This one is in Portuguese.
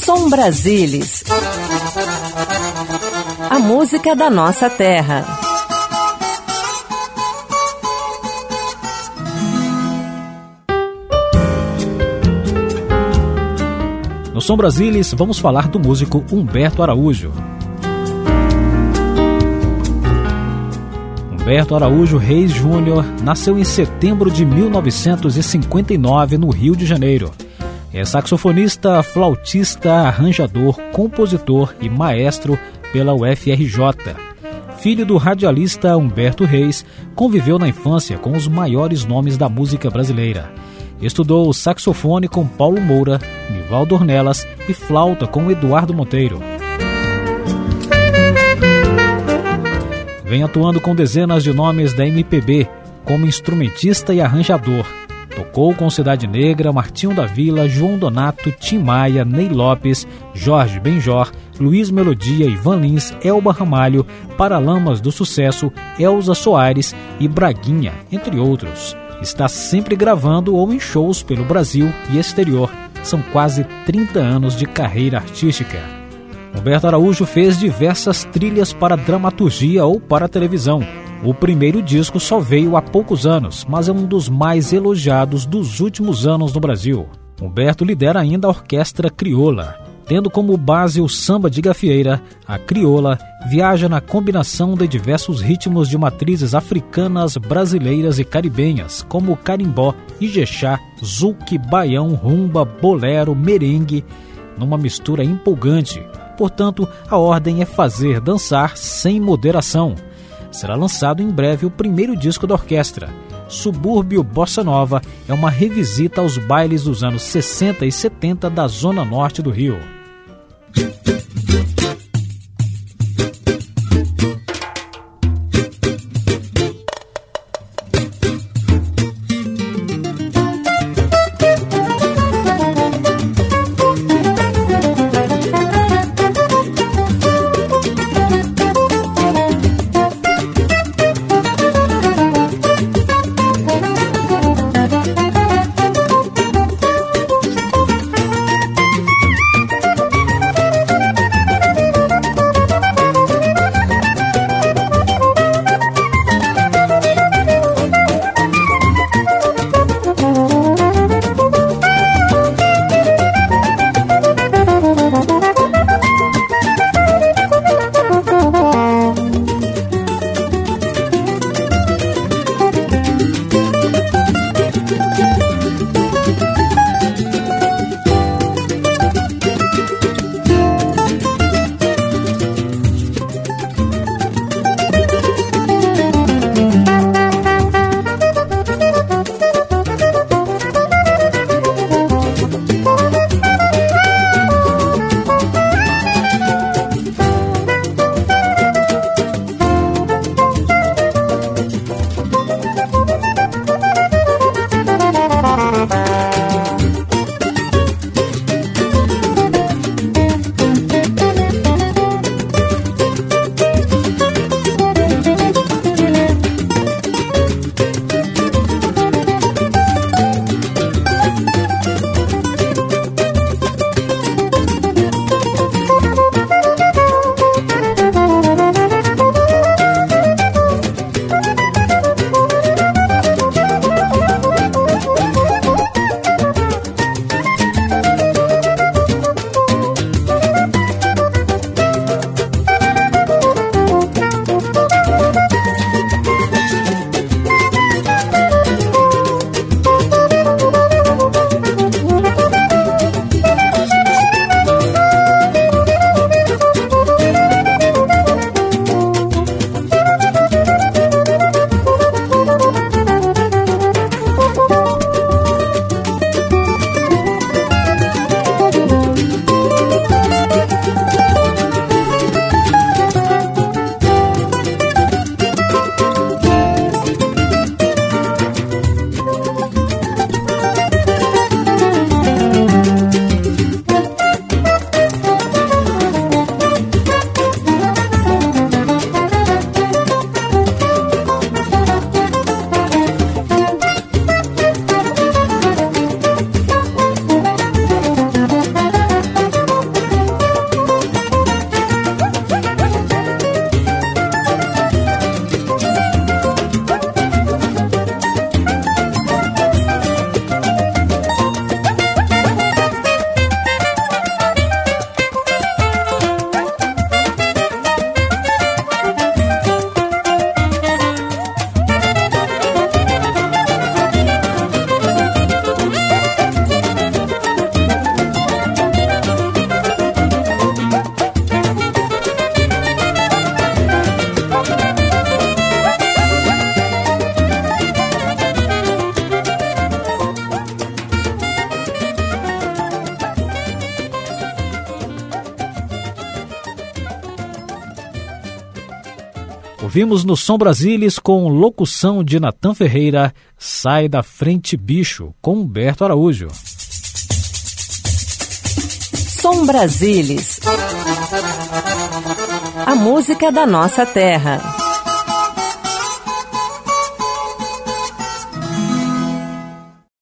Som Brasilis. A música da nossa terra. No Som Brasilis, vamos falar do músico Humberto Araújo. Humberto Araújo Reis Júnior nasceu em setembro de 1959 no Rio de Janeiro. É saxofonista, flautista, arranjador, compositor e maestro pela UFRJ. Filho do radialista Humberto Reis, conviveu na infância com os maiores nomes da música brasileira. Estudou saxofone com Paulo Moura, Nivaldo Ornelas e flauta com Eduardo Monteiro. Vem atuando com dezenas de nomes da MPB, como instrumentista e arranjador. Tocou com Cidade Negra, Martinho da Vila, João Donato, Tim Maia, Ney Lopes, Jorge Benjor, Luiz Melodia, Ivan Lins, Elba Ramalho, Paralamas do Sucesso, Elza Soares e Braguinha, entre outros. Está sempre gravando ou em shows pelo Brasil e exterior. São quase 30 anos de carreira artística. Humberto Araújo fez diversas trilhas para dramaturgia ou para televisão. O primeiro disco só veio há poucos anos, mas é um dos mais elogiados dos últimos anos no Brasil. Humberto lidera ainda a Orquestra Crioula. Tendo como base o samba de gafieira, a crioula viaja na combinação de diversos ritmos de matrizes africanas, brasileiras e caribenhas, como carimbó, ijexá, zouk, baião, rumba, bolero, merengue, numa mistura empolgante. Portanto, a ordem é fazer dançar sem moderação. Será lançado em breve o primeiro disco da orquestra. Subúrbio Bossa Nova é uma revisita aos bailes dos anos 60 e 70 da Zona Norte do Rio. Ouvimos no Som Brasilis com locução de Natan Ferreira, Sai da Frente Bicho, com Humberto Araújo. Som Brasilis. A música da nossa terra.